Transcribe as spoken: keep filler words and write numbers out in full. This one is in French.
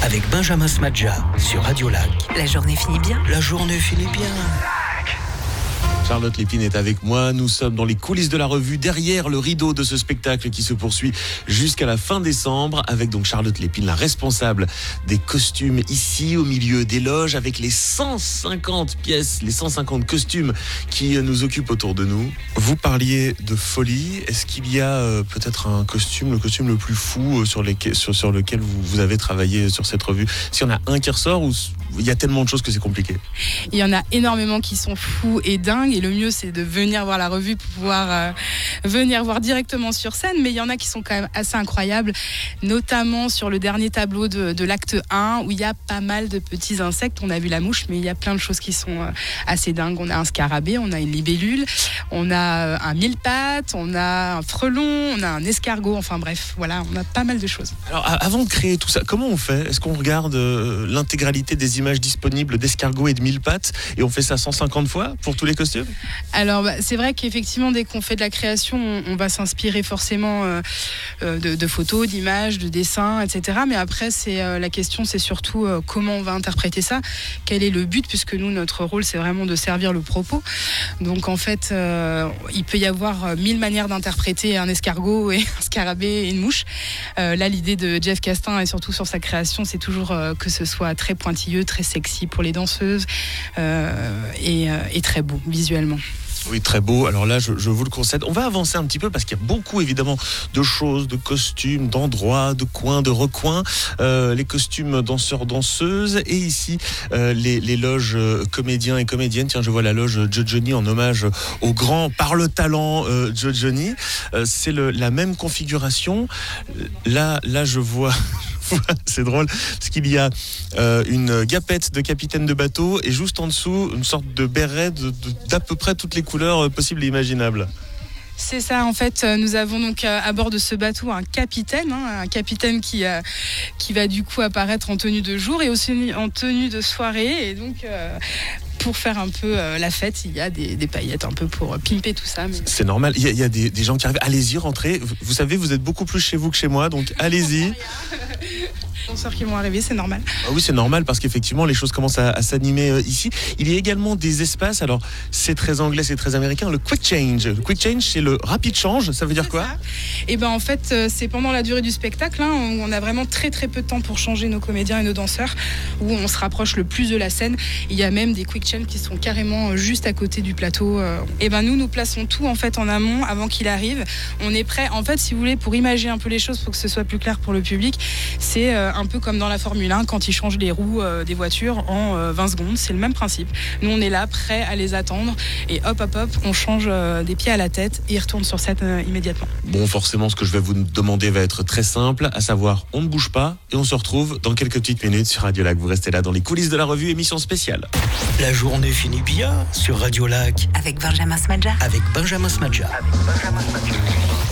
avec Benjamin Smadja sur Radio Lac. La journée finit bien. La journée finit bien. Charlotte Lépine est avec moi. Nous sommes dans les coulisses de la revue, derrière le rideau de ce spectacle qui se poursuit jusqu'à la fin décembre, avec donc Charlotte Lépine, la responsable des costumes, ici au milieu des loges, avec les cent cinquante pièces, les cent cinquante costumes qui nous occupent autour de nous. Vous parliez de folie. Est-ce qu'il y a euh, peut-être un costume, le costume le plus fou euh, sur, les, sur, sur lequel vous, vous avez travaillé sur cette revue? S'il y en a un qui ressort, ou il y a tellement de choses que c'est compliqué? Il y en a énormément qui sont fous et dingues, et le mieux c'est de venir voir la revue pour pouvoir euh, venir voir directement sur scène, mais il y en a qui sont quand même assez incroyables, notamment sur le dernier tableau de, de l'acte un où il y a pas mal de petits insectes. On a vu la mouche, mais il y a plein de choses qui sont euh, assez dingues. On a un scarabée, on a une libellule, on a euh, un mille-pattes, on a un frelon, on a un escargot, enfin bref, voilà, on a pas mal de choses. Alors avant de créer tout ça, comment on fait? Est-ce qu'on regarde euh, l'intégralité des images disponibles d'escargots et de mille-pattes et on fait ça cent cinquante fois pour tous les costumes? Alors bah, c'est vrai qu'effectivement dès qu'on fait de la création, on, on va s'inspirer forcément euh, euh, de, de photos, d'images, de dessins, et cetera. Mais après c'est euh, la question, c'est surtout euh, comment on va interpréter ça, quel est le but, puisque nous notre rôle c'est vraiment de servir le propos. Donc en fait euh, il peut y avoir mille manières d'interpréter un escargot et un scarabée et une mouche. Euh, là l'idée de Jeff Castin et surtout sur sa création, c'est toujours euh, que ce soit très pointilleux, très sexy pour les danseuses euh, et, euh, et très beau visuellement. Oui, très beau. Alors là, je, je vous le concède. On va avancer un petit peu parce qu'il y a beaucoup, évidemment, de choses, de costumes, d'endroits, de coins, de recoins. Euh, les costumes danseurs, danseuses. Et ici, euh, les, les loges comédiens et comédiennes. Tiens, je vois la loge Joe Johnny en hommage au grand par le talent euh, Joe Johnny. Euh, c'est le, la même configuration. Là, là, je vois... C'est drôle parce qu'il y a euh, une gapette de capitaine de bateau et juste en dessous une sorte de béret de, de, d'à peu près toutes les couleurs possibles et imaginables. C'est ça, en fait, nous avons donc à bord de ce bateau un capitaine, hein, un capitaine qui, euh, qui va du coup apparaître en tenue de jour et aussi en tenue de soirée, et donc euh, pour faire un peu euh, la fête, il y a des, des paillettes un peu pour pimper tout ça. Mais... C'est normal, il y a, il y a des, des gens qui arrivent, allez-y, rentrez, vous savez, vous êtes beaucoup plus chez vous que chez moi, donc allez-y. Danseurs qui vont arriver, c'est normal. Ah oui, c'est normal parce qu'effectivement les choses commencent à, à s'animer euh, ici. Il y a également des espaces, alors c'est très anglais, c'est très américain, le quick change. Le quick change, c'est le rapide change, ça veut dire quoi? Et ben en fait, euh, c'est pendant la durée du spectacle, hein, on, on a vraiment très très peu de temps pour changer nos comédiens et nos danseurs, où on se rapproche le plus de la scène. Il y a même des quick change qui sont carrément euh, juste à côté du plateau. Euh. Et ben nous, nous plaçons tout en fait en amont avant qu'il arrive. On est prêt, en fait, si vous voulez, pour imager un peu les choses, pour que ce soit plus clair pour le public, c'est euh, un peu comme dans la Formule un quand ils changent les roues euh, des voitures en euh, vingt secondes, c'est le même principe. Nous on est là prêts à les attendre et hop hop hop on change euh, des pieds à la tête et ils retournent sur scène euh, immédiatement. Bon, forcément ce que je vais vous demander va être très simple, à savoir on ne bouge pas et on se retrouve dans quelques petites minutes sur Radio Lac. Vous restez là dans les coulisses de la revue, émission spéciale. La journée finit bien sur Radio Lac Avec Benjamin Smadja. avec Benjamin Smadja. Avec Benjamin Smadja.